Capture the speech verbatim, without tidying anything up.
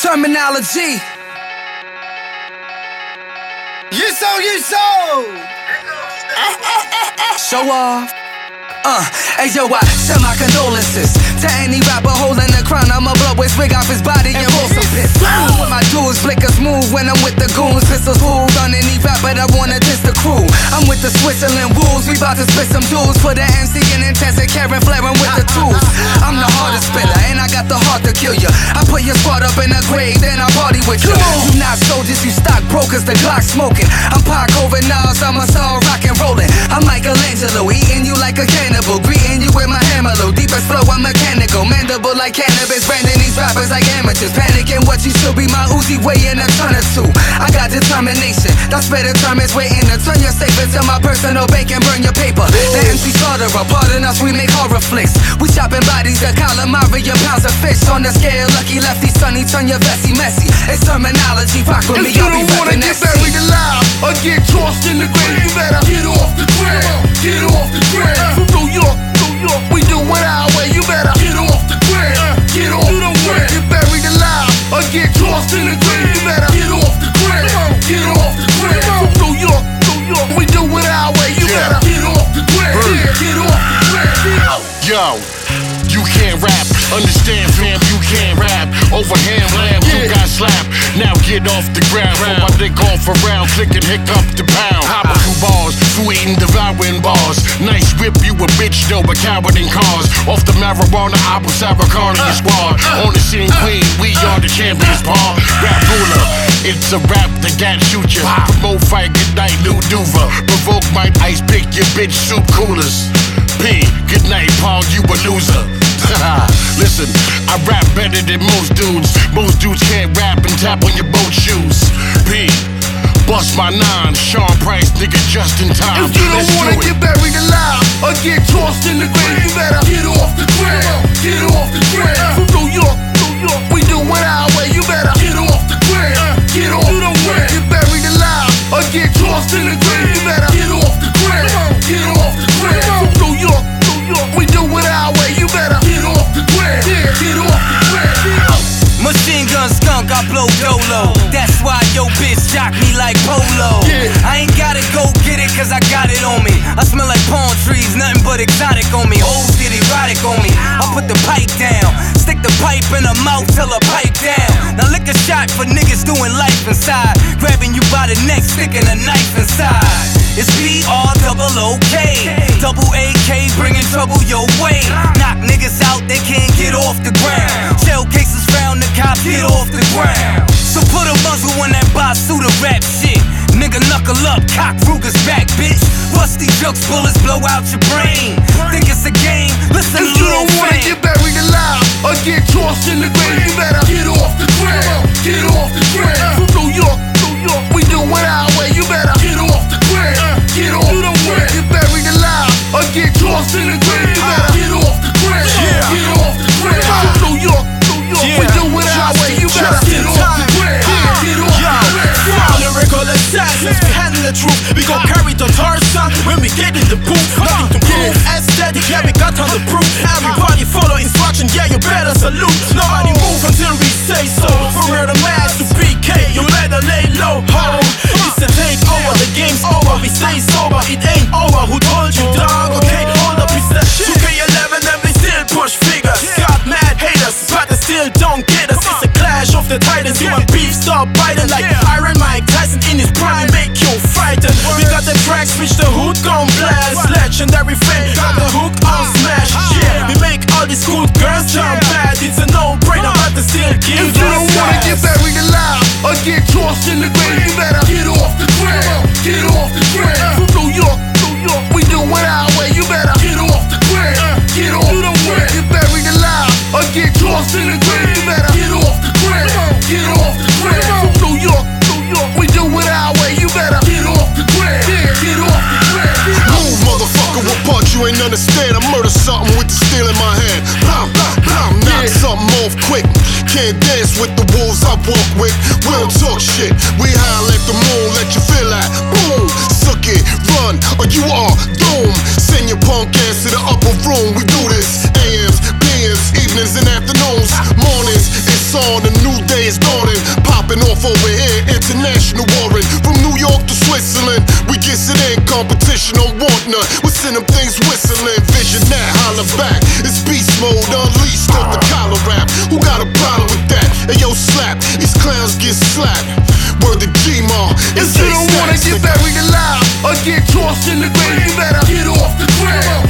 terminology. You so, you so. Show off. Uh, hey yo, I send my condolences to any rapper holding the crown. I'ma blow his wig off his body and roll some piss. With my dudes, flicker smooth when I'm with the goons. Pistols hold on any rapper that wanna diss the crew. I'm with the Switzerland wolves, we bout to spit some dudes. For the M C and intensive Karen flaring with the tools. I'm the hardest spitter and I got the heart to kill ya. I put your squad up in a grave, then I party with you. You not soldiers, you stock brokers, the Glock smoking. I'm Pac over Nas, I'm a star rock and rollin'. I'm Michelangelo, eating you like a cannibal. Greeting you with my hammer low, deepest flow, I'm mechanical. Mandible like cannabis, branding these rappers like amateurs. Panicking what you should be, my Uzi weighing a ton or two. I got determination, that's better term is waiting to turn your safe into my personal bank and burn your paper. The M C starter, pardon us, we make horror flicks. We chopping bodies, the calamari, your pounds of fish. On the scale, lucky lefty, sunny, turn your vesty messy. It's terminology, rock with me, I'll be reppin' that If you don't wanna get buried alive or get tossed in the grave, you better get off the ground, get off the ground. From New York, New York, we do it our way. You better get off the ground, get off the ground. Get buried alive or get tossed in the grave, you better get off the ground, get off the ground. From New York, New York, we do it our way. You better get off the ground, get off the ground. Yo, you can't rap, understand fam, you can't rap. Overhand lamb, you got slapped. Now get off the ground. Throw my dick off around, click and hiccup the pound. Hop a few bars, through eating, devouring bars. Nice whip, you a bitch, though, a coward in cars. Off the marijuana, apple sour carnival squad. On the scene queen, we are the champions, Paul. Rap ruler, it's a rap that got shoot ya. Promote fight, good night, new duva. Provoke my ice, pick your bitch soup coolers. P, good night, Paul, you a loser. Listen, I rap better than most dudes. Most dudes can't rap and tap on your boat shoes. P, bust my nine, Sean Price, nigga, just in time. If you don't Let's wanna do it. get buried alive or get tossed in the grave, you better get off the ground, get off the ground. From New York, New York, we do it our way. You better get off the ground, get off the ground. Get buried alive or get tossed in the grave, you better get off the ground, get off the ground. From New York, New York, we do it our way. You better get off the ground, get off the ground. Machine gun skunk, I blow dolo. That's why yo bitch jock me like polo. Yeah. I ain't gotta go get it cause I got it on me. I smell like palm trees, nothing but exotic on me. Hoes get erotic on me. I put the pipe down, stick the pipe in her mouth till her pipe down. Now lick a shot for niggas doing life inside. Grabbing you by the neck, sticking a knife inside. It's B R double O K, double A K, bringing trouble your way. Knock niggas out, they can't get off the ground. Shell cases found, the cops get off the ground. So put a muzzle on that Basuda rap shit. Nigga knuckle up, cock Ruger's back, bitch. Rusty jokes, bullets blow out your brain. Think it's a game, listen If to you Lil don't wanna Wayne. get buried alive or get tossed in the grave, you better get off the ground, get off the ground. From New York, New York, we do it our way. You better get off the ground, get off the ground. Get buried alive or get tossed in the grave, you better get off the ground, get off the ground. From New York, New York, we do it our way. You better get off the ground, get off the ground. Lyrical assassins, we handle the truth. We gon' carry the Tarzan when we get in the booth. Nothing to prove, aesthetic, yeah, we got on the proof. Everybody follow instruction, yeah, you better salute. Nobody move until we say so. From murder mass to P K, you better lay low, ho. It's a takeover, the game's over, we stay sober. It ain't over, who told you, dog? Okay, hold up, it's that two K eleven and we still push figures. Got mad haters, but they still don't get us. It's a clash of the titans, you and beef stop biting like Iron Mike Tyson in his prime, make you frightened. We got the tracks, which the hood gon' blast. Legendary fame, got the hook on smash. Yeah, we make all these cool girls jump bad. It's a no-brainer, but they still give If you don't wanna get buried alive or get tossed in the grave, you better get off the ground, get off the ground. From New York, New York, we do it our way. You better get off the ground, get off the ground. Get buried alive or get tossed in the grave, you better get off the ground, get off the ground. From New York, New York, we do it our way. You better get off the ground, get off the ground. Move, motherfucker, what part you ain't understand? I murder something with the steel in my hand. Blam, blam, blam, knock something off quick. Can't dance with the wolves I walk with. We don't talk shit. We howl at the moon, let you feel that. Boom, suck it, run, or you are doomed. Send your punk ass to the upper room. We do this. A Ms, P Ms, evenings and afternoons, mornings. It's on a new day. day is dawning. Popping off over here, international warring. From New York to Switzerland, we get it in. Competition don't want none. We send them things whistling. Vision that, holler back. It's beast mode, unleashed off the collar rap. Who got a problem with that? Hey yo, slap. These clowns get slapped. Word to G-Mar. If you don't wanna get buried alive or get tossed in the grave, you better get off the ground.